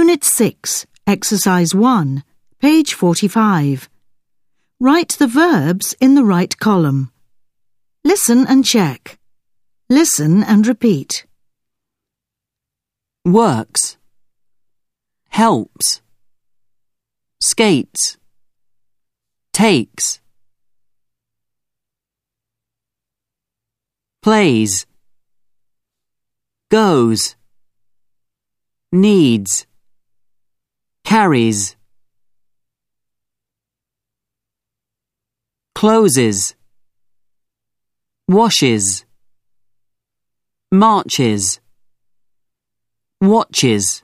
Unit 6, Exercise 1, page 45. Write the verbs in the right column. Listen and check. Listen and repeat. Works, helps, skates, takes, plays, goes, needs, carries, closes, washes, marches, watches.